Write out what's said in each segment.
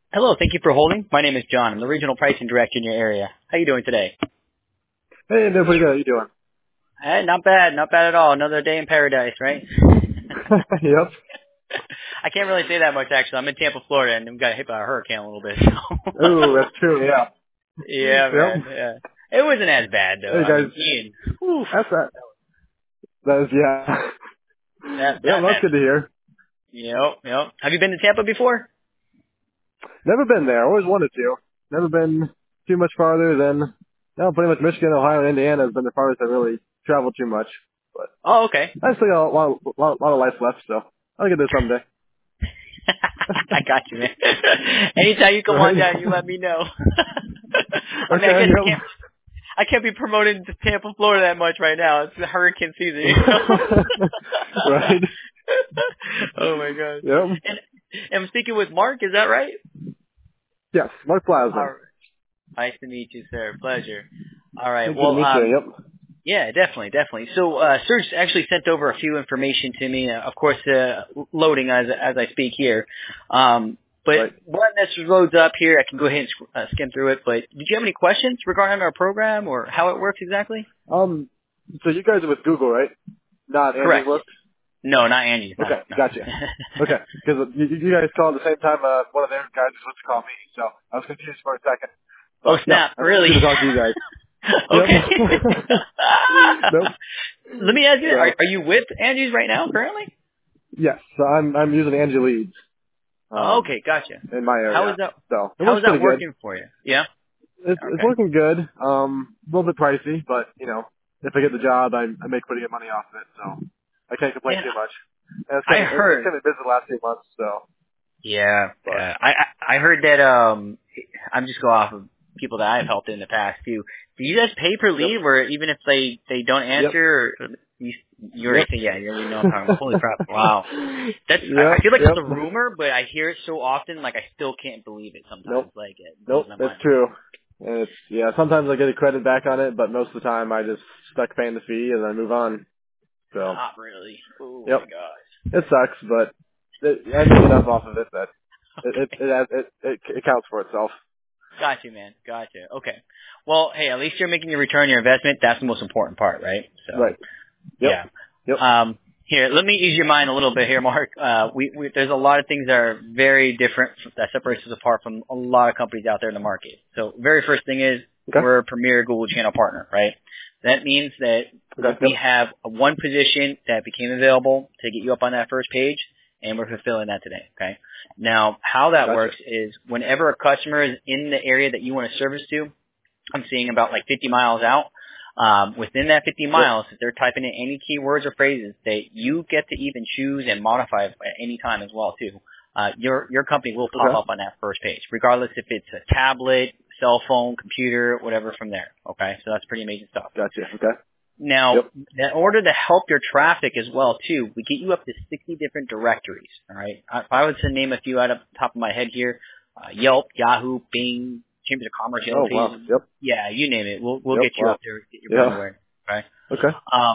Hello, thank you for holding. My name is John. I'm the regional pricing director in your area. How you doing today? Hey, I'm doing pretty good. How you doing? Not bad, not bad at all. Another day in paradise, right? Yep. I can't really say that much actually. I'm in Tampa, Florida, and we got hit by a hurricane a little bit. So. Ooh, that's true. Yeah. Yeah, man. Yep. Yeah, it wasn't as bad though. Hey I guys, mean, Ian. Whew, that's that. That is yeah. that Yep, that that's that. good to hear. Yep. Have you been to Tampa before? Never been there. Always wanted to. Never been too much farther than no, pretty much Michigan, Ohio, and Indiana has been the farthest I really traveled too much. But Oh, okay. I still got a lot of life left, so I'll get there someday. I got you, man. Anytime you come on Right? down, you let me know. I mean, I Okay. guess Yep. I can't be promoting to Tampa, Florida that much right now. It's the hurricane season, you know. Right. Oh my gosh. Yep. And I'm speaking with Mark, is that right? Yes, Mark All Plasman. right. Nice to meet you, sir. Pleasure. All right. Hey, good to Well, meet you. Yep. yeah, definitely. So, Serge actually sent over a few information to me. Of course, loading as I speak here. But Right. when this loads up here, I can go ahead and skim through it. But did you have any questions regarding our program or how it works exactly? So you guys are with Google, right? Not Angie's Correct. List? No, not Angie. No, Okay, no. gotcha. Okay, because you guys called at the same time one of their guys was supposed to call me, so I was confused for a second. Oh, But, yeah, snap. it's Really? good to talk to you guys. Okay. Yep. Nope. Let me ask you, So, are you with Angie's right now currently? yes, so I'm using Angie Leads Oh, okay, gotcha. in my area. So, it How works is that pretty good. working for you? Yeah? It's Okay. working good. A little bit pricey, but, if I get the job, I make pretty good money off of it, so I can't complain And too much. And it's I it's heard. kind of busy the last few months, so, Yeah, but, yeah. I heard that I'm just go off of people that I've helped in the past too. Do you guys pay per yep, lead where even if they don't yep, answer or you already yep. say yeah, you already know what I'm talking about. Holy crap. Wow. That's I Yep, feel like it's a yep. rumor, but I hear it so often like I still can't believe it sometimes. Nope, Like it blows nope, my that's mind. true. And sometimes I get a credit back on it, but most of the time I just stuck paying the fee and I move on. So, Not really. Oh my yep, gosh. it sucks, but I make enough off of it that Okay. it counts for itself. Got you, man. Got you. Okay. Well, hey, at least you're making your return on your investment. That's the most important part, right? So, Right. Yep. yeah. Yep. Here, let me ease your mind a little bit here, Mark. There's a lot of things that are very different that separates us apart from a lot of companies out there in the market. So, very first thing is Okay. we're a premier Google channel partner, right? That means that Okay. we Yep. have one position that became available to get you up on that first page, and we're fulfilling that today, okay? Now, how that Gotcha. works is whenever a customer is in the area that you want to service to, I'm seeing about like 50 miles out. Within that 50 Yep. miles, if they're typing in any keywords or phrases that you get to even choose and modify at any time as well too, your company will pop Okay. up on that first page, regardless if it's a tablet, cell phone, computer, whatever from there. Okay, so that's pretty amazing stuff. Gotcha. Okay. Now, Yep. in order to help your traffic as well too, we get you up to 60 different directories. All right, if I was to name a few out of the top of my head here, Yelp, Yahoo, Bing, Chambers of Commerce, Yellow Oh wow. Pages, Yep. yeah, you name it. We'll Yep. get you Wow. up there, get your brand Yeah. awareness. Okay. Okay.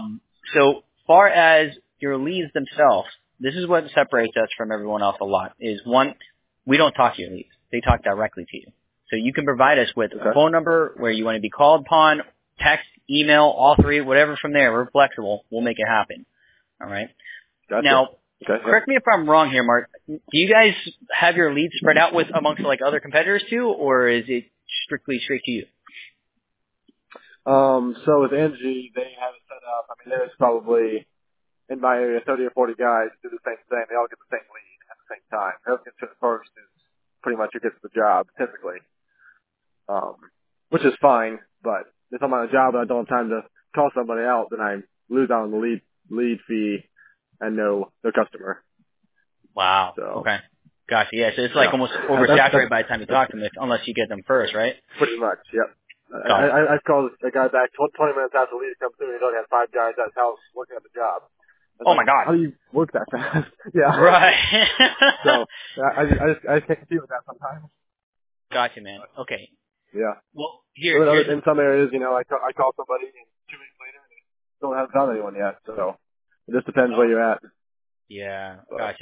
So far as your leads themselves, this is what separates us from everyone else a lot. Is one, we don't talk to your leads; they talk directly to you. So you can provide us with a Okay. phone number where you want to be called upon, text, email, all three, whatever from there. We're flexible. We'll make it happen. All right. Gotcha. Now, Okay. Yep. correct me if I'm wrong here, Mark. Do you guys have your leads spread out with amongst like other competitors too, or is it strictly straight to you? So with Angie, they have it set up. I mean, there's probably in my area 30 or 40 guys do the same thing. They all get the same lead at the same time. Whoever gets to it first is pretty much who gets the job, typically. Which is fine, but if I'm on a job and I don't have time to call somebody out, then I lose out on the lead fee and no customer. Wow. So Okay. Gotcha. Yeah. So it's like yeah, almost that's oversaturated by the time you talk to them, unless you get them first, right? pretty much. Yep. Got it. I called a guy back 20 minutes after the lead come through. He only had 5 guys at his house working at the job. I was Oh like, my God. how do you work that fast? Yeah. Right. So I just can't compete with that sometimes. Gotcha, man. Okay. Yeah. Well, But here's in some areas, I call somebody and 2 weeks later and they still haven't found anyone yet. So it just depends where oh you're at. yeah. But Gotcha.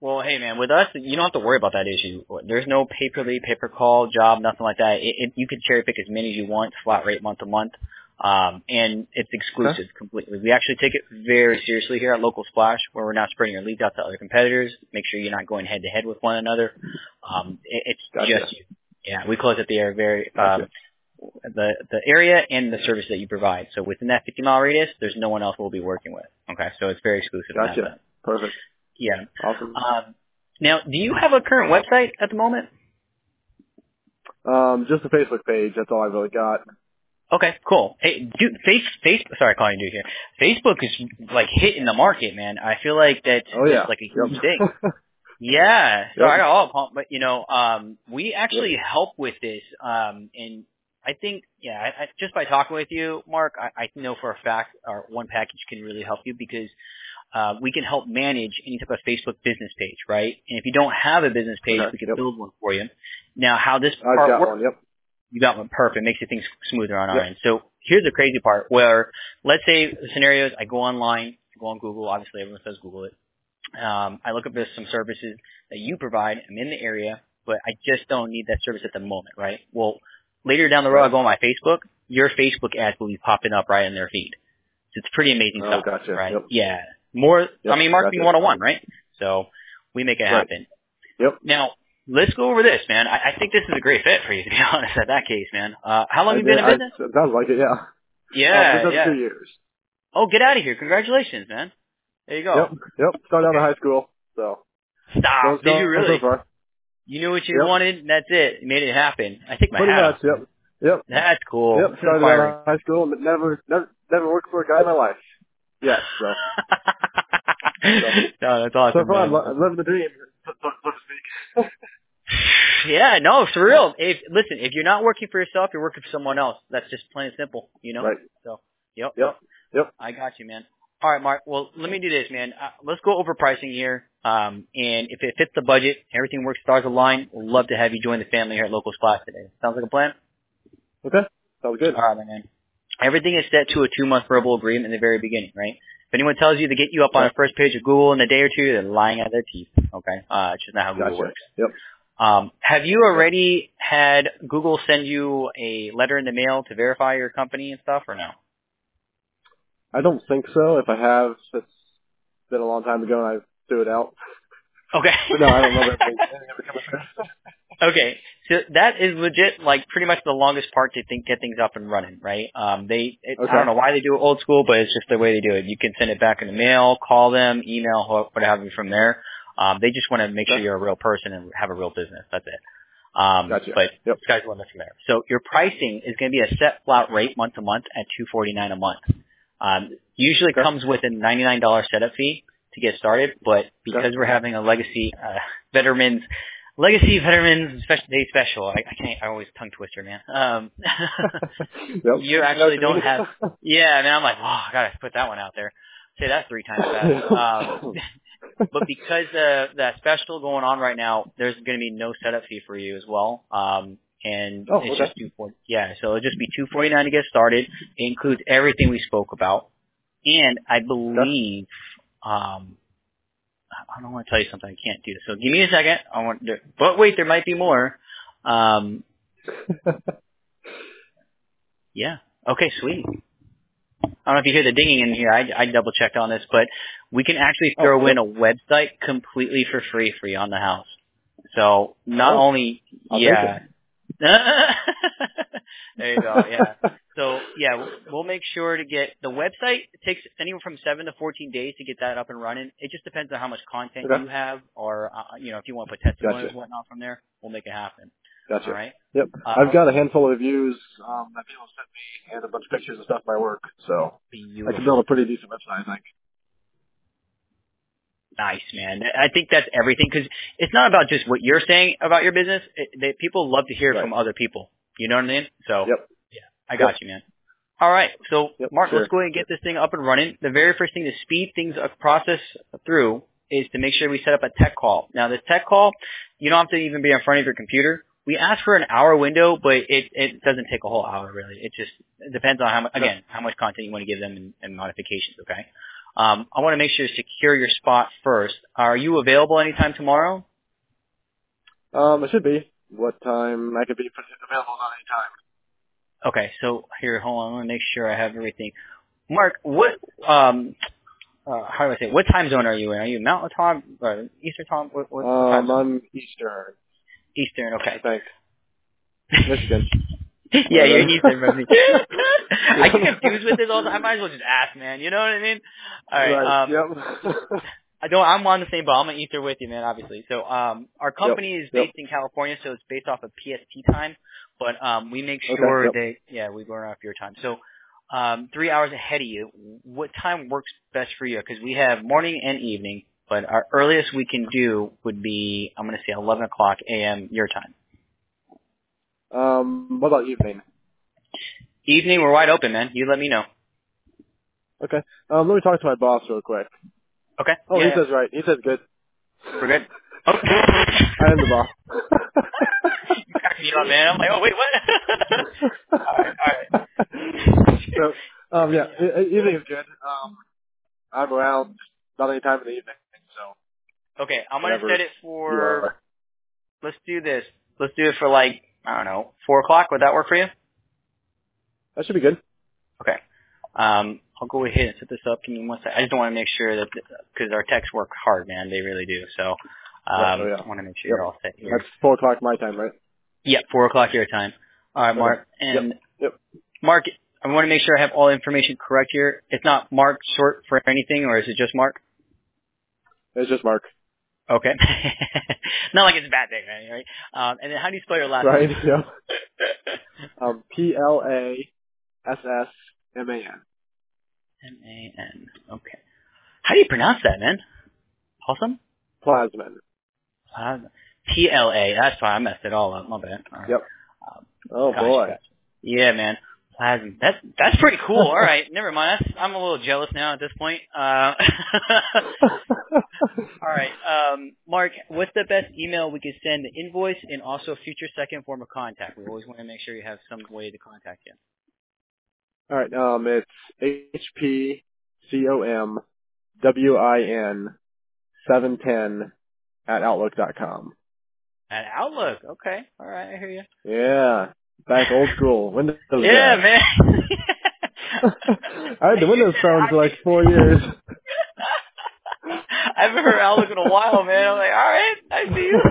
Well, hey man, with us, you don't have to worry about that issue. There's no pay-per-lead, pay-per-call job, nothing like that. You can cherry pick as many as you want, flat rate month to month. And it's exclusive completely. We actually take it very seriously here at Local Splash, where we're not spreading your leads out to other competitors. Make sure you're not going head to head with one another. It's just you. Yeah, we close at the area the area and the service that you provide. So within that 50-mile radius, there's no one else we'll be working with. Okay, so it's very exclusive. Gotcha. Perfect. Yeah. Awesome. Now, do you have a current website at the moment? Just a Facebook page. That's all I've really got. Okay, cool. Hey, dude, sorry, calling you dude here. Facebook is like hitting the market, man. I feel like that's just like a huge thing. Yeah. So I got all pumped, but we actually help with this. And I think, I just by talking with you, Mark, I know for a fact our one package can really help you because we can help manage any type of Facebook business page, right? And if you don't have a business page, we can build one for you. Now, how this part works, you got one, perfect. Makes things smoother on our end. So here's the crazy part where, let's say the scenarios, I go online, I go on Google, obviously everyone says Google it. I look up some services that you provide. I'm in the area, but I just don't need that service at the moment, right? Well, later down the road, I go on my Facebook. Your Facebook ads will be popping up right in their feed. So it's pretty amazing stuff, right? Yep. Yeah. Marketing 101, right? So we make it happen. Yep. Now, let's go over this, man. I think this is a great fit for you, to be honest, at that case, man. How long have you been in business? It sounds like it, yeah. Yeah, 2 years. Oh, get out of here. Congratulations, man. There you go. Yep. Started out of high school, so. Stop. Did you really? So far. You knew what you wanted, and that's it. You made it happen. I think my Pretty hat much, off. Yep. That's cool. Yep. Started out of high school, but never worked for a guy in my life. Yeah, so. No, that's awesome. So far, I'm living the dream, so to speak. Yeah, no, it's for real. Listen, if you're not working for yourself, you're working for someone else. That's just plain and simple, Right. So, yep. I got you, man. All right, Mark. Well, let me do this, man. Let's go over pricing here. And if it fits the budget, everything works, stars align, we'd love to have you join the family here at Local Splash today. Sounds like a plan? Okay. Sounds good. All right, man. Everything is set to a 2-month verbal agreement in the very beginning, right? If anyone tells you to get you up on the first page of Google in a day or two, they're lying out of their teeth, okay? It's just not how Google works. Yep. Have you already had Google send you a letter in the mail to verify your company and stuff, or no? I don't think so. If I have, it's been a long time ago and I threw it out. Okay. But no, I don't remember anything ever coming through. Okay. So that is legit, like pretty much the longest part to get things up and running, right? I don't know why they do it old school, but it's just the way they do it. You can send it back in the mail, call them, email, what have you from there. They just want to make sure you're a real person and have a real business. That's it. Gotcha. But sky's the limit from there. So your pricing is going to be a set flat rate month to month at $249 a month. Usually comes with a $99 setup fee to get started, but because we're having a legacy veterans special day special, I always tongue twister, man. You actually don't have. Yeah, man. I'm like, I gotta put that one out there. Say that 3 times fast. But because that special going on right now, there's going to be no setup fee for you as well. And it's just $249. Yeah, so it'll just be $249 to get started. It includes everything we spoke about, and I believe I don't want to tell you something I can't do. So give me a second. But wait, there might be more. Yeah. Okay, sweet. I don't know if you hear the dinging in here. I double checked on this, but we can actually throw in a website completely for free for you on the house. So not only, there you go. Yeah. So we'll make sure to get the website. It takes anywhere from 7 to 14 days to get that up and running. It just depends on how much content you have, or if you want to put testimonials and whatnot from there, we'll make it happen. Gotcha. All right. Yep. I've got a handful of reviews that people sent me and a bunch of pictures and stuff of my work, so I can build a pretty decent website, I think. Nice, man. I think that's everything, because it's not about just what you're saying about your business. People love to hear from other people. You know what I mean? So, I got you, man. All right. So, Mark, let's go ahead and get this thing up and running. The very first thing to speed things process through is to make sure we set up a tech call. Now, this tech call, you don't have to even be in front of your computer. We ask for an hour window, but it doesn't take a whole hour, really. It depends on how much content you want to give them and modifications, okay? I want to make sure to secure your spot first. Are you available anytime tomorrow? It should be. What time I could be available on any time. Okay, so here, hold on. I want to make sure I have everything. Mark, what, how do I say, what time zone are you in? Are you Mountain Time, Eastern Time? What time zone? I'm Eastern. Eastern, okay. Thanks. Michigan. Yeah, you're in Eastern, bro. I get confused with this all the time. I might as well just ask, man. You know what I mean? All right. Right. Yep. I'm on the same boat. I'm an Eastern with you, man, obviously. So, our company is based in California, so it's based off of PST time. But, we make sure we burn off your time. So, 3 hours ahead of you. What time works best for you? Because we have morning and evening, but our earliest we can do would be, I'm going to say 11 o'clock a.m. your time. What about evening? Evening, we're wide open, man. You let me know. Okay. Let me talk to my boss real quick. Okay. Oh, he says right. He says good. We're good. Oh. I am the boss. You cracked me up, man. I'm like, oh, wait, what? all right. So, evening is good. I'm around about any time in the evening, so. Okay, I'm going to set it for, let's do this. Let's do it for like, I don't know, 4 o'clock. Would that work for you? That should be good. Okay. I'll go ahead and set this up. Give me 1 second. I just don't want to make sure that, because our techs work hard, man. They really do. So, I want to make sure you're all set here. That's 4 o'clock my time, right? Yep, 4 o'clock your time. All right, Mark. And Mark, I want to make sure I have all the information correct here. It's not Mark short for anything, or is it just Mark? It's just Mark. Okay. Not like it's a bad thing, right? And then how do you spell your last name? Right, yeah. Plassman. M-A-N. Okay. How do you pronounce that, man? Awesome? Plasman. P-L-A. That's why I messed it all up. My bad. All right. Yep. Boy. Gotcha. Yeah, man. Plasma. That's pretty cool. All right. Never mind. I'm a little jealous now at this point. All right. Mark, what's the best email we could send the invoice and also future second form of contact? We always want to make sure you have some way to contact you. All right. It's HPCOMWIN710 at Outlook.com. At Outlook. Okay. All right. I hear you. Yeah. Back old school. Windows. Yeah, man. I had the Windows phone for like 4 years. I haven't heard Outlook in a while, man. I'm like, all right, I see you.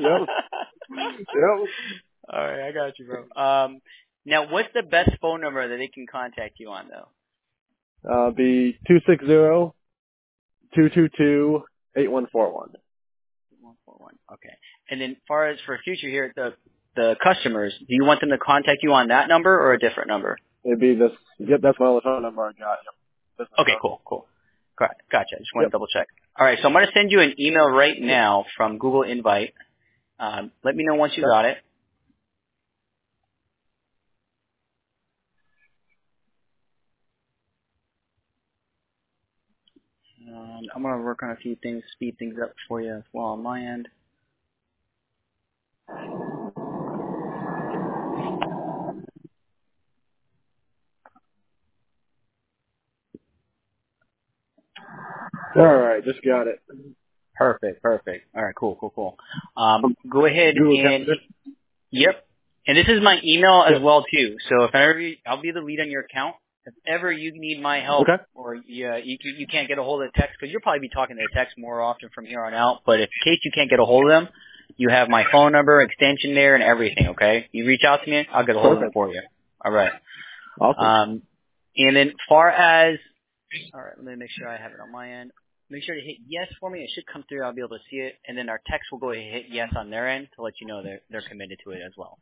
Yep. All right, I got you, bro. Now, what's the best phone number that they can contact you on, though? Be 260-222-8141. 8141. Okay. And then, as far as for future here, the customers, do you want them to contact you on that number or a different number? It'd be this. Yep, that's my only phone number I got. Yep. Okay, cool. Gotcha. Just want to double check. All right, so I'm going to send you an email right now from Google Invite. Let me know once you got it. I'm going to work on a few things, speed things up for you as well on my end. All right, just got it. Perfect. All right, cool. Go ahead and yep. And this is my email as well too. So if I'll be the lead on your account. If ever you need my help, or you can't get a hold of the text, because you'll probably be talking to the text more often from here on out. But in case you can't get a hold of them, you have my phone number, extension there, and everything. Okay, you reach out to me, I'll get a hold of them for you. All right. Awesome. And then far as all right, let me make sure I have it on my end. Make sure to hit yes for me. It should come through. I'll be able to see it. And then our text will go ahead and hit yes on their end to let you know they're committed to it as well.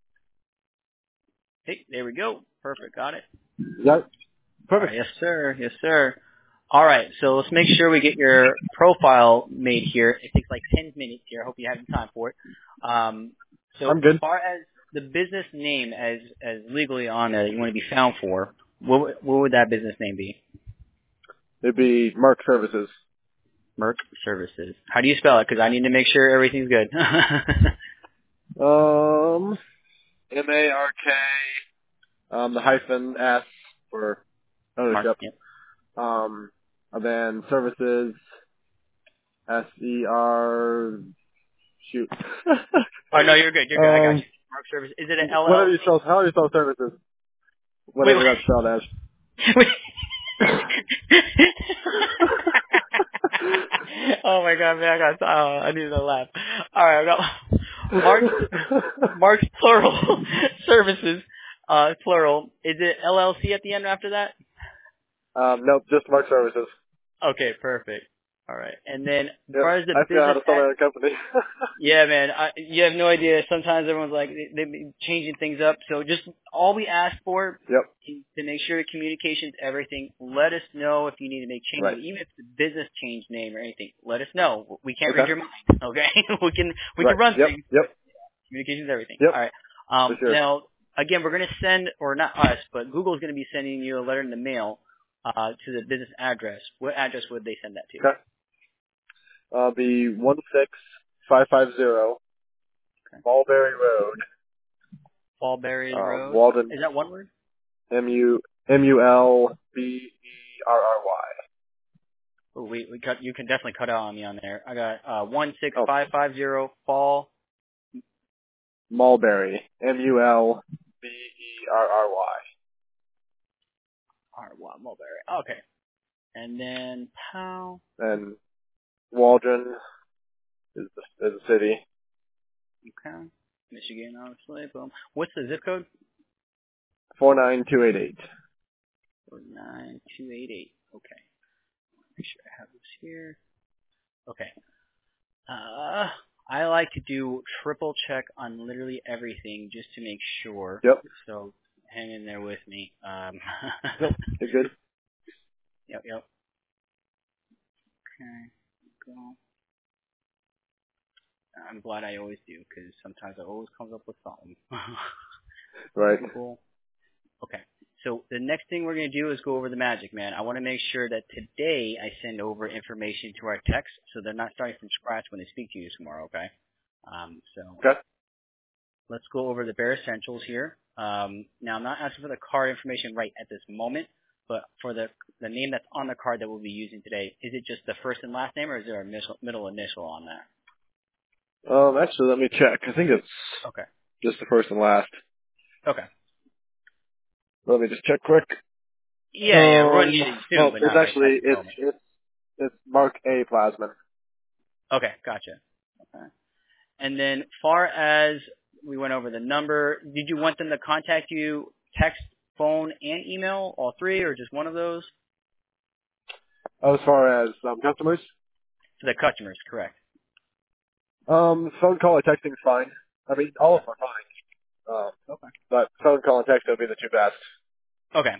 Hey, there we go. Perfect. Got it. Yep. Perfect. Right, yes, sir. All right. So let's make sure we get your profile made here. It takes like 10 minutes here. I hope you have time for it. So I'm good. As far as the business name as legally on it you want to be found for, what would that business name be? It'd be Merck Services. Merck Services. How do you spell it? Because I need to make sure everything's good. M-A-R-K, the hyphen S for ownership. Yep. And then services, S-E-R, shoot. Oh, no, you're good. You're good. I got you. Mark Service. Is it an LLC? How do you spell services? Whatever that's spelled as. Oh my god, man! I need to laugh. All right, I got Mark's plural services, plural. Is it LLC at the end after that? Nope, just Mark Services. Okay, perfect. All right, and then as far as the I forgot how to spell my own company. Yeah, man, you have no idea. Sometimes everyone's like they're changing things up. So just all we ask for is to make sure communication's everything. Let us know if you need to make changes, right. Even if it's a business change name or anything. Let us know. We can't read your mind. Okay, we can run things. Yep. Communication's everything. Yep. All right. Sure. Now again, we're going to send, or not us, but Google's going to be sending you a letter in the mail to the business address. What address would they send that to? Okay. The 16550 Mulberry Road. Mulberry Road. Walden. Is that one word? Mulberry. Oh, you can definitely cut out on me on there. I got 16550 Fall. Mulberry. Mulberry. Mulberry. Okay. And then how? And Waldron is the city. Okay. Michigan, obviously. Boom. What's the zip code? 49288. 49288. Okay. Make sure I have this here. Okay. I like to do triple check on literally everything just to make sure. Yep. So hang in there with me. Yep. You're good. Yep. Okay. Go. I'm glad I always do, because sometimes it always comes up with something. Right. Cool. Okay. So the next thing we're going to do is go over the magic, man. I want to make sure that today I send over information to our techs so they're not starting from scratch when they speak to you tomorrow, okay? Okay. Let's go over the bare essentials here. Now, I'm not asking for the card information right at this moment, but for the name that's on the card that we'll be using today, is it just the first and last name, or is there a middle initial on that? Actually, let me check. I think it's just the first and last. Okay. Let me just check quick. Yeah, we're running it soon, but it's actually it's Mark A. Plasman. Okay, gotcha. Okay. And then, far as we went over the number, did you want them to contact you, text, phone, and email, all three, or just one of those? As far as customers? For the customers, correct. Phone call or texting is fine. I mean, all of them are fine. Okay. But phone call and text would be the two best. Okay.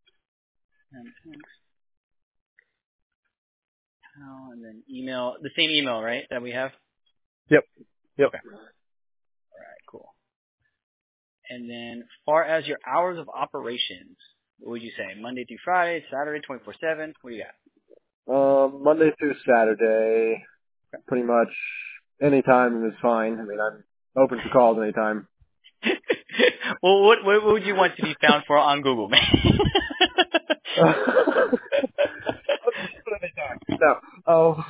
And then email, the same email, right, that we have? Yep. Okay. All right, cool. And then, far as your hours of operations, what would you say? Monday through Friday, Saturday, 24/7? What do you got? Monday through Saturday, pretty much any time is fine. I mean, I'm open for calls anytime. Well, what would you want to be found for on Google, man? No.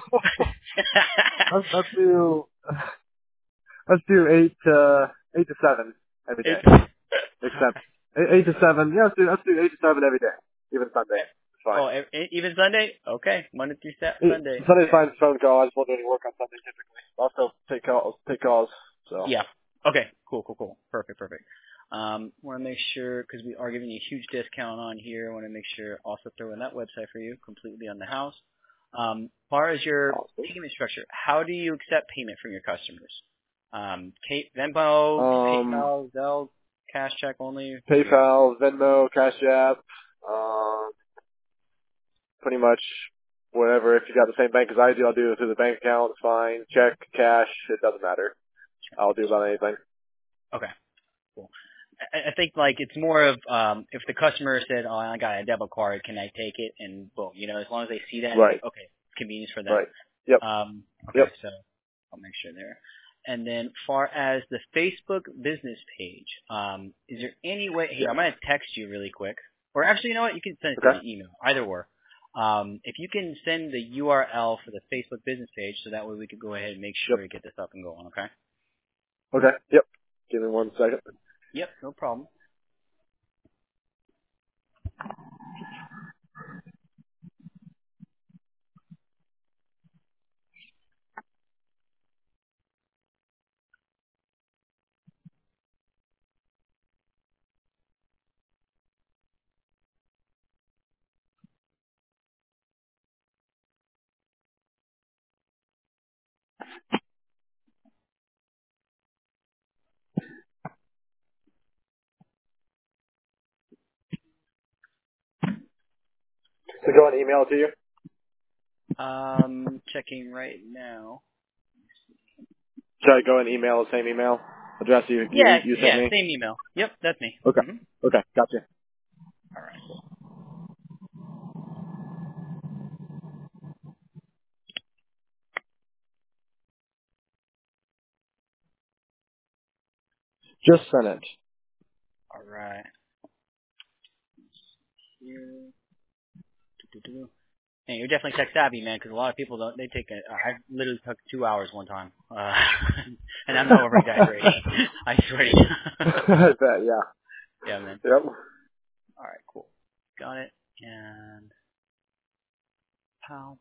Let's do 8 to 7 every day. Except 8 to 7. Yeah, let's do 8 to 7 every day. Even Sunday. It's fine. Oh, even Sunday? Okay, Monday through Sunday. Sunday's fine for phone call. I just won't do any work on Sunday typically. I'll still take calls. So. Yeah. Okay. Cool. Perfect. Want to make sure, because we are giving you a huge discount on here, I want to make sure also throw in that website for you, completely on the house. As far as your payment structure, how do you accept payment from your customers? Venmo, PayPal, Zelle, cash check only? PayPal, Venmo, Cash App, pretty much whatever. If you got the same bank as I do, I'll do it through the bank account. It's fine. Check, cash, it doesn't matter. I'll do about anything. Okay. Cool. I think it's more of if the customer said, "Oh, I got a debit card, can I take it?" and boom, as long as they see that, right. Okay, convenience for them. Right. Yep. Okay, so I'll make sure there. And then, far as the Facebook business page, is there any way? Here, I'm gonna text you really quick, or actually, you know what? You can send it to the email. Either or. if you can send the URL for the Facebook business page, so that way we could go ahead and make sure to get this up and going. Okay. Okay. Yep. Give me 1 second. Yep. No problem. So go and email it to you? Checking right now. Should I go and email the same email address you sent me? Same email. Yep, that's me. Okay. Mm-hmm. Okay, gotcha. All right. Just sent it. All right. Here. And you're definitely tech savvy, man, because a lot of people don't. They take I literally took 2 hours one time, and I'm not over exaggerating. I swear to you. I bet, yeah. Yeah, man. Yep. All right, cool. Got it. And pow.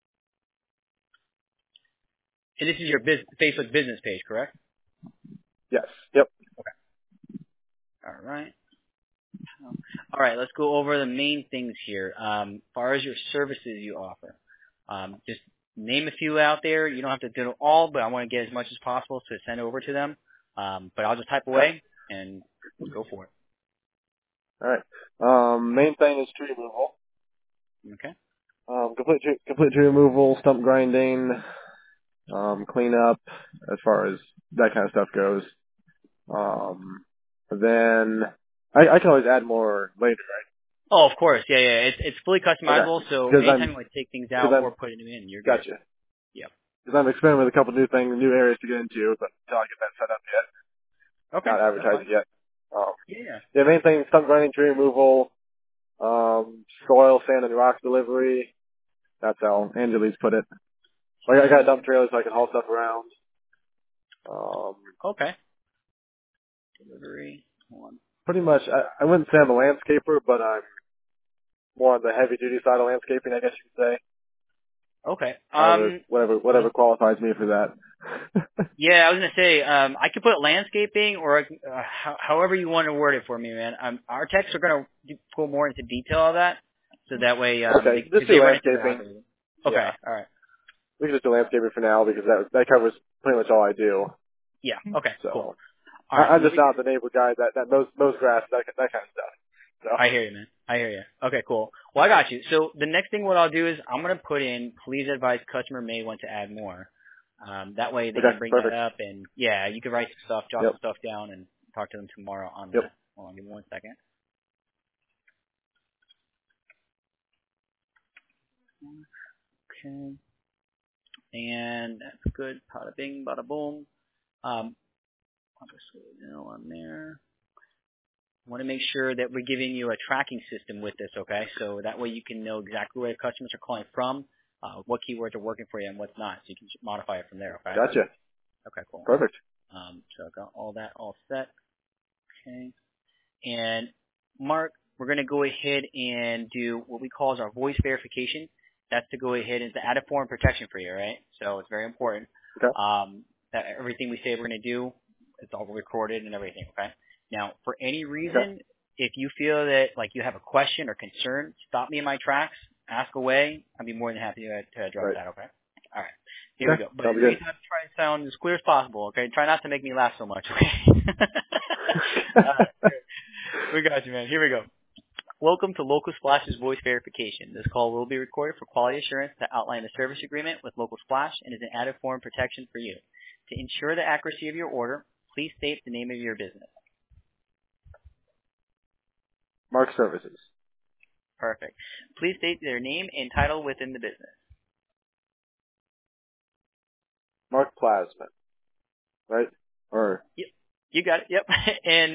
And this is your Facebook business page, correct? Yes. Yep. Okay. All right. All right, let's go over the main things here. As far as your services you offer, just name a few out there. You don't have to do it all, but I want to get as much as possible to send over to them. But I'll just type away and go for it. All right. Main thing is tree removal. Okay. Complete tree removal, stump grinding, cleanup, as far as that kind of stuff goes. Then I can always add more later, right? Oh, of course. Yeah. It's fully customizable, Okay. so anytime you want to take things out or put them in, you're good. Gotcha. Yep. Because I'm experimenting with a couple new things, new areas to get into, but until I get that set up yet. Okay. Not advertised yet. Yeah. The main thing, stump grinding, tree removal, soil, sand, and rock delivery. That's how Angelique's put it. So I got a dump trailer so I can haul stuff around. Okay. Delivery. Hold on. Pretty much, I wouldn't say I'm a landscaper, but I'm more on the heavy duty side of landscaping, I guess you could say. Okay. Whatever qualifies me for that. Yeah, I was gonna say, I could put landscaping or however you want to word it for me, man. Our techs are gonna go more into detail of that, so that way, okay, just do landscaping. Okay, yeah. all right. We can just do landscaping for now because that covers pretty much all I do. Yeah. Okay. So cool. All right, I'm just not the neighbor guy that mows grass, that kind of stuff. So. I hear you, man. I hear you. Okay, cool. Well, I got you. So the next thing what I'll do is I'm gonna put in, please advise customer may want to add more. That way they can bring that up, and yeah, you can write some stuff, jot some stuff down, and talk to them tomorrow on that. Hold on, give me 1 second. Okay. And that's good. Bada bing, bada boom. I'll just put it on there. I want to make sure that we're giving you a tracking system with this, okay? So that way you can know exactly where the customers are calling from, what keywords are working for you and what's not, so you can modify it from there, okay? Gotcha. Okay, cool. Perfect. So I've got all that all set. Okay. And Mark, we're going to go ahead and do what we call as our voice verification. That's to go ahead and to add a form of protection for you, right? So it's very important. Okay. That everything we say we're going to do, it's all recorded and everything, okay? Now, for any reason, if you feel that like you have a question or concern, stop me in my tracks, ask away. I'd be more than happy to address that, okay? All right. Here we go. But in the meantime, try to sound as clear as possible, okay? Try not to make me laugh so much, okay? We got you, man. Here we go. Welcome to Local Splash's voice verification. This call will be recorded for quality assurance to outline the service agreement with Local Splash and is an added form of protection for you. To ensure the accuracy of your order, please state the name of your business. Mark Services. Perfect. Please state their name and title within the business. Mark Plasman. Right? Or Yep. You got it. Yep. And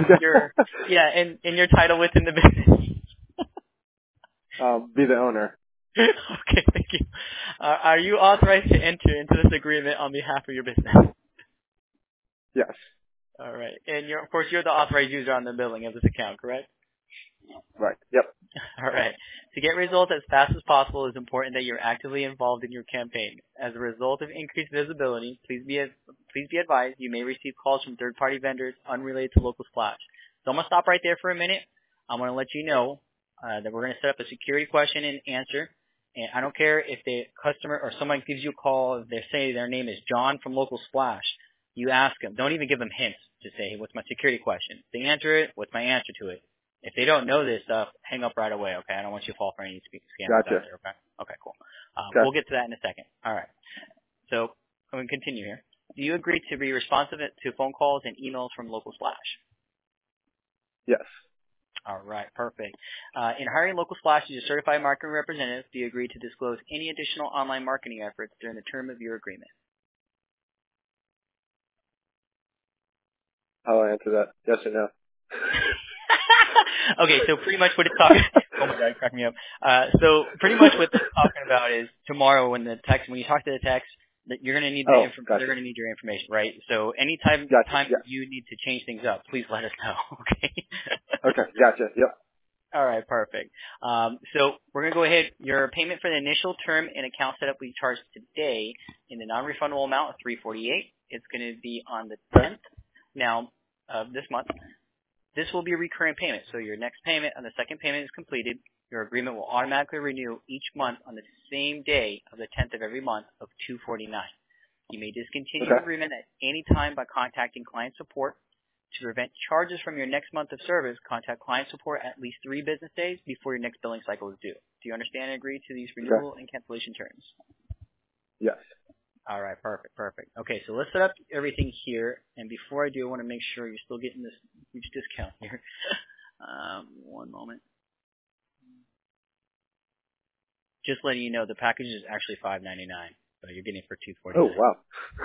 your and your title within the business. Be the owner. Okay, thank you. Are you authorized to enter into this agreement on behalf of your business? Yes. All right. And of course, you're the authorized user on the billing of this account, correct? Right. Yep. All right. To get results as fast as possible, it's important that you're actively involved in your campaign. As a result of increased visibility, please be advised you may receive calls from third-party vendors unrelated to Local Splash. So I'm going to stop right there for a minute. I'm going to let you know that we're going to set up a security question and answer. And I don't care if the customer or someone gives you a call, if they say their name is John from Local Splash. You ask them. Don't even give them hints. Just say, hey, what's my security question? If they answer it, what's my answer to it? If they don't know this stuff, hang up right away, okay? I don't want you to fall for any scammers out there, okay? Okay, cool. Okay. We'll get to that in a second. All right. So I'm going to continue here. Do you agree to be responsive to phone calls and emails from Local Splash? Yes. All right, perfect. In hiring Local Splash as a certified marketing representative, do you agree to disclose any additional online marketing efforts during the term of your agreement? How do I answer that? Yes or no? Okay, so pretty much what it's talking. Oh my god, crack me up. So pretty much what it's talking about is tomorrow when you talk to the text, that you're going to need gotcha. They're going to need your information, right? So anytime Gotcha. you need to change things up, please let us know. Okay. Okay. Gotcha. Yep. All right, perfect. So we're going to go ahead. Your payment for the initial term and account setup we charge today in the non-refundable amount of $348. It's going to be on the 10th now of this month. This will be a recurring payment. So your next payment on the second payment is completed. Your agreement will automatically renew each month on the same day of the 10th of every month of $249. You may discontinue your agreement at any time by contacting client support. To prevent charges from your next month of service, contact client support at least 3 business days before your next billing cycle is due. Do you understand and agree to these renewal and cancellation terms? Yes. All right, perfect. Okay, so let's set up everything here. And before I do, I want to make sure you're still getting this huge discount here. One moment. Just letting you know, the package is actually $5.99, so you're getting it for $249. Oh wow.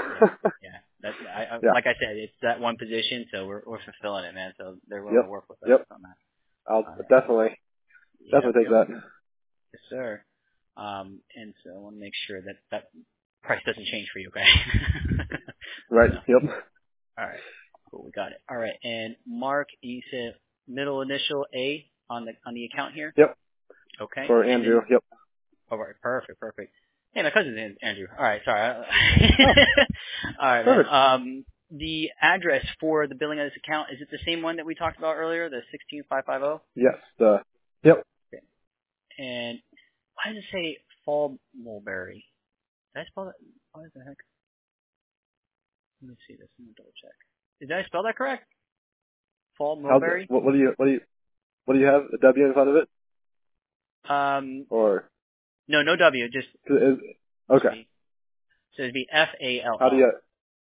Yeah. Like I said, it's that one position, so we're fulfilling it, man. So they're willing to work with us on that. I'll definitely take that. Yes, sir. And so I want to make sure that price doesn't change for you, okay? Right. So, yep. All right. Cool. We got it. All right. And Mark, you said middle initial A on the account here. Yep. Okay. For Andrew. Yep. All right. Perfect. Hey, my cousin's Andrew. All right. Sorry. All right, man. The address for the billing of this account, is it the same one that we talked about earlier, the 16550? Yes. Yep. Okay. And why does it say Fall Mulberry? Did I spell that? What the heck? Let me see this. Let me double check. Did I spell that correct? Fall Mulberry? What do you have? A W in front of it? Or no W, just okay. So it'd be FALL. How do you?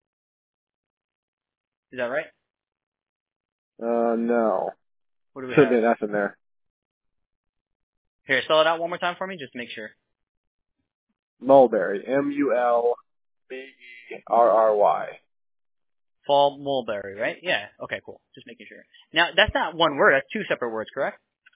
Is that right? No. What do we Should have? be an F in there. Here, spell it out one more time for me, just to make sure. Mulberry. Mulberry. Fall Mulberry, right? Yeah. Okay, cool. Just making sure. Now, that's not one word. That's 2 separate words, correct?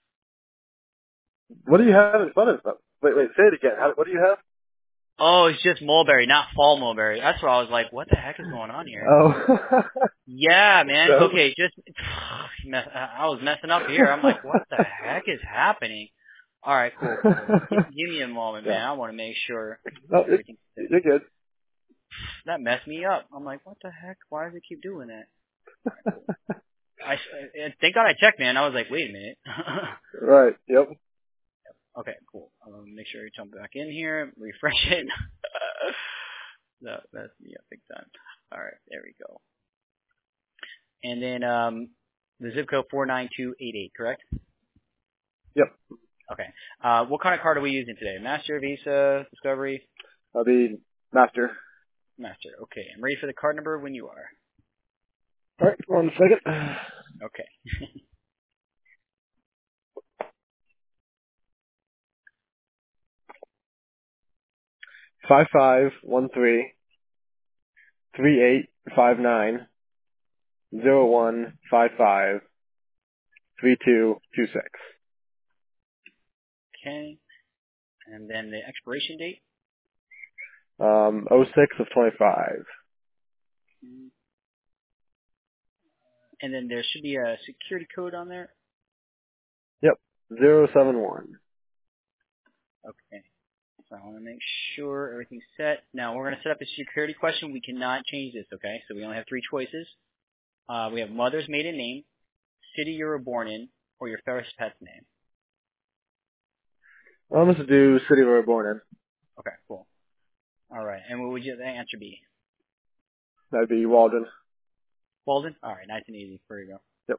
What do you have in front of it? Wait, say it again. What do you have? Oh, it's just mulberry, not fall mulberry. That's where I was like, what the heck is going on here? Oh. Yeah, man. Okay, I was messing up here. I'm like, what the heck is happening? All right, cool. Give me a moment, man. I want to make sure everything's good. You're good. That messed me up. I'm like, what the heck? Why does it keep doing that? Thank God I checked, man. I was like, wait a minute. Right. Yep. Okay, cool. Make sure you jump back in here, refresh it. No, that's big time. All right, there we go. And then the zip code 49288, correct? Yep. Okay. What kind of card are we using today? Master, Visa, Discovery? I'll be Master. Master. Okay. I'm ready for the card number when you are. All right. 1 second. Okay. Five 3859 0155 3226. Okay. And then the expiration date? 06 of 25. And then there should be a security code on there? Yep, 071. Okay. So I want to make sure everything's set. Now we're going to set up a security question. We cannot change this, okay? So we only have 3 choices. We have mother's maiden name, city you were born in, or your first pet's name. I'm going to do city we were born in. Okay, cool. All right. And what would the answer be? That'd be Walden. Walden? All right, nice and easy. There you go. Yep.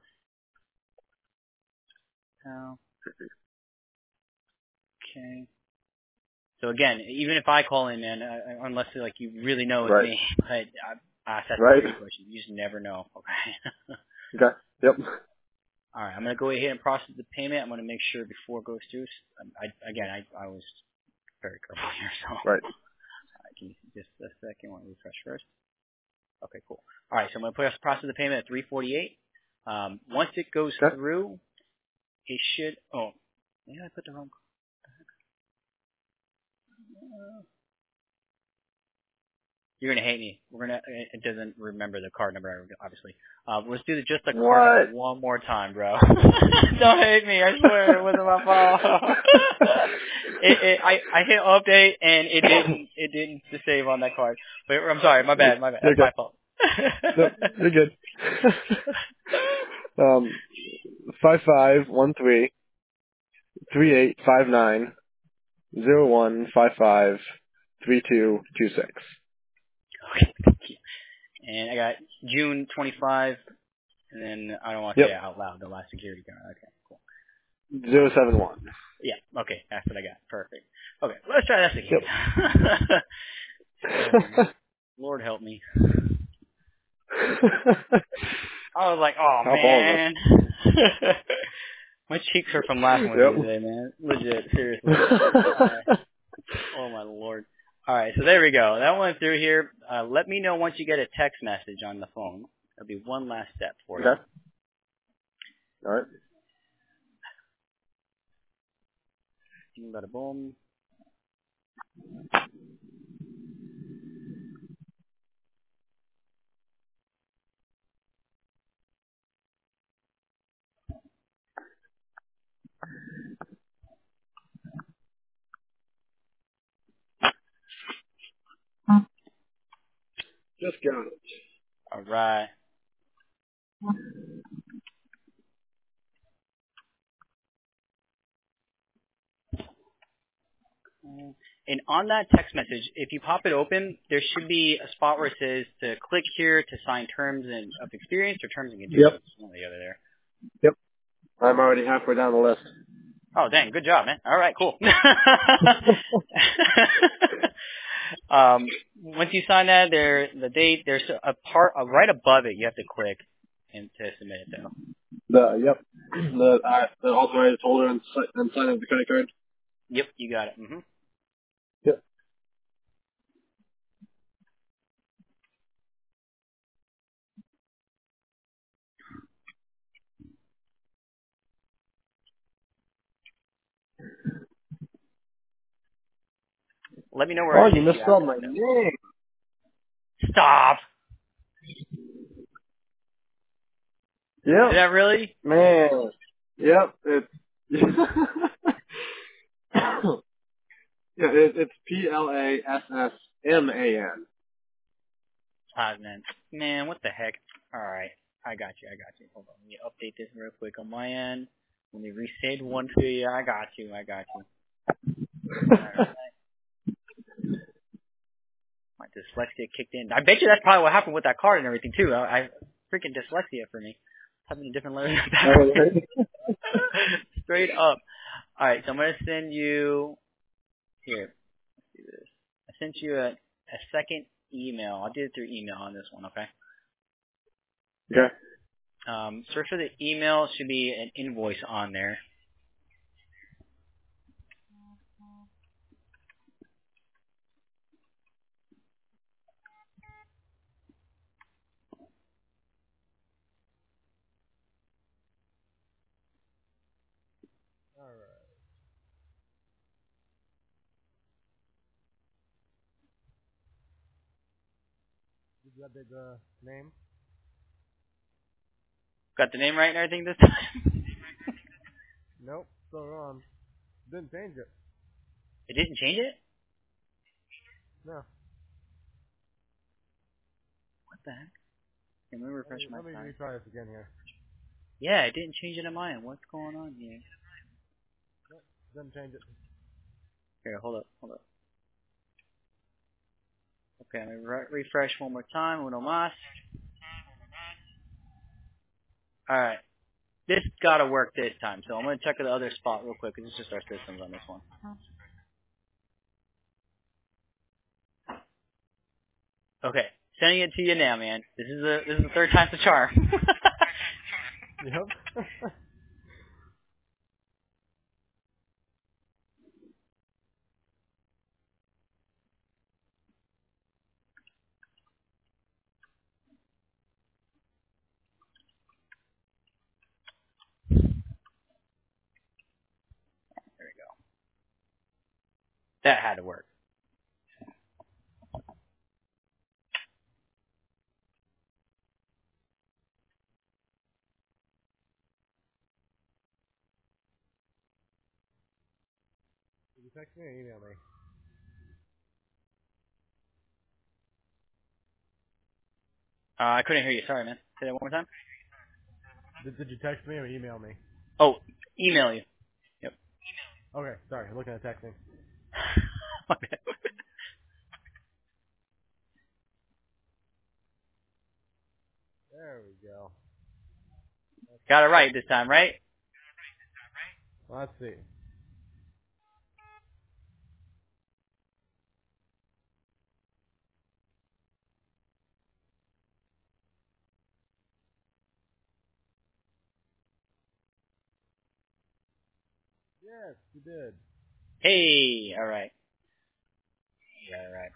Okay. So again, even if I call in, man, unless like you really know it's right. me, but I asked that right. question. You just never know. Okay. Okay. Yep. All right. I'm gonna go ahead and process the payment. I'm gonna make sure before it goes through. I was very careful here, so. Right. Give me just a second. I want to refresh first. Okay, cool. All right, so I'm going to process the payment at $348. Once it goes through, it should. Oh, maybe I put the wrong. You're gonna hate me. It doesn't remember the card number, obviously. Let's do just the card number one more time, bro. Don't hate me. I swear it wasn't my fault. I hit update and it didn't save on that card. But I'm sorry. My bad. That's my fault. No, you're good. 5513 3859 0155 3226. Okay, thank you. And I got June 25, and then I don't want to say it out loud, the last security card. Okay, cool. 071. Yeah, okay, that's what I got. Perfect. Okay, let's try this again. Yep. Lord help me. I was like, oh, man. My cheeks hurt from laughing with you today, man. Legit, seriously. Oh, my Lord. All right, so there we go. That went through here. Let me know once you get a text message on the phone. That'll be one last step for you. Okay. All right. Bada boom. Just got it. All right. And on that text message, if you pop it open, there should be a spot where it says to click here to sign terms of experience or terms and conditions. Yep. One or the other there. Yep. I'm already halfway down the list. Oh, dang. Good job, man. All right, cool. Once you sign that, the date, there's a part right above it you have to click and to submit it, though. The authorized holder and signing the credit card? Yep, you got it. Mm-hmm. Yep. Let me know where you misspelled my name. Stop. Yep. Is that really? Man. Yep. It's it's PLASSMAN. Plasman. Man, what the heck? All right. I got you. Hold on. Let me update this real quick on my end. Let me resend one to you. I got you. All right. My dyslexia kicked in. I bet you that's probably what happened with that card and everything, too. I freaking dyslexia for me. Having a different letter. Straight up. All right. So I'm going to send you here. Let's do this. I sent you a second email. I'll do it through email on this one, okay? Okay. Search for the email. Should be an invoice on there. you update the name? Got the name right and everything this time? Nope, still wrong. Didn't change it. It didn't change it? No. What the heck? Let me refresh my site. Let me retry this again here. Yeah, it didn't change it on mine. What's going on here? Nope, didn't change it. Here, hold up. Okay, let me refresh one more time. Uno más. Alright. This gotta work this time, so I'm gonna check the other spot real quick, because it's just our systems on this one. Okay, sending it to you now, man. This is the third time's the charm. Yep. There we go. That had to work. Did you text me or email me? I couldn't hear you. Sorry, man. Say that one more time. Did you text me or email me? Oh, email you. Yep. Okay, sorry. I'm looking at texting. Okay. There we go. Got it right this time, right? Let's see. Yes, you did. Hey, alright. Yeah, alright.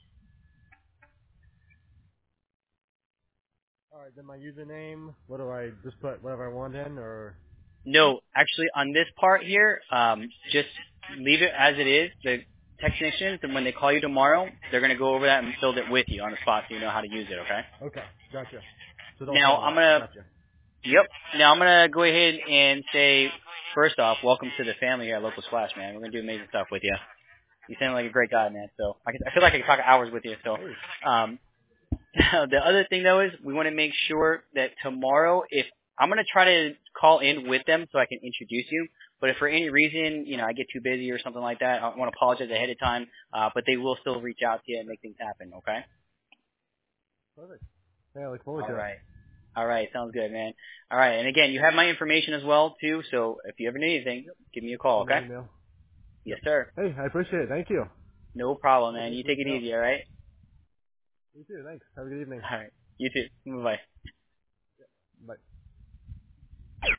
Alright, then my username, what do I just put whatever I want in, or? No, actually, on this part here, just leave it as it is. The technicians, and when they call you tomorrow, they're going to go over that and build it with you on the spot so you know how to use it, okay? Okay, gotcha. So Now, I'm going to... Gotcha. Yep. Now, I'm going to go ahead and say, first off, welcome to the family here at Local Splash, man. We're going to do amazing stuff with you. You sound like a great guy, man. So I feel like I can talk hours with you. So the other thing, though, is we want to make sure that tomorrow, if I'm going to try to call in with them so I can introduce you. But if for any reason, I get too busy or something like that, I want to apologize ahead of time. But they will still reach out to you and make things happen, okay? Perfect. Yeah, I look forward to it. All right. Sounds good, man. All right. And again, you have my information as well, too. So if you ever need anything, give me a call, okay? Email. Yes, sir. Hey, I appreciate it. Thank you. No problem, man. You take it easy, all right? You too. Thanks. Have a good evening. All right. You too. Bye-bye. Bye.